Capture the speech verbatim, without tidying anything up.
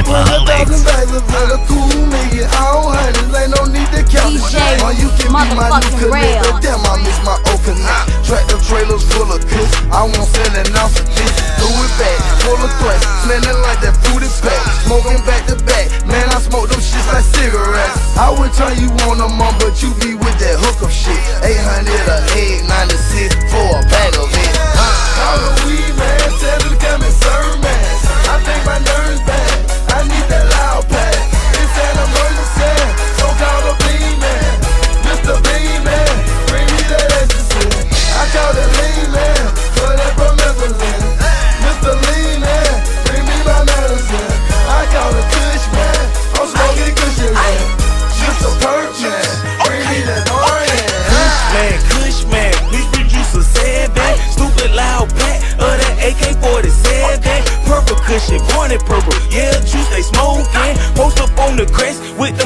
a thousand bags of a cool million. All hundreds, ain't no need to count the shit. Or you can be my new connector. Damn, I miss my old connect. Tractor trailers full of kush. I won't sell an ounce of this. Threw it back, full of threats. Smelling like that fruity pack. Smoking back to back. Man, I smoke them shits like cigarettes. I would turn you on a mom, but you be with that hookup shit. eight hundred or eight ninety-six for a bag of it. Call the weed man, tell them to come and serve man. I think my nerves bad. I need that loud pack. It's an emergency, so call the bean man. Mister Bean man, bring me that ecstasy. I call the lean man, for that promethazine. Mister Lean man, bring me my medicine. I call the Kush man, I'm smoking cushion man. Just a perk man, bring me that Dorian. Kush man, Kush man, please produce a seven. Stupid loud pack of that A K forty-seven. Purple cushion, born in purple, yeah, juice they smoking. Post up on the crest with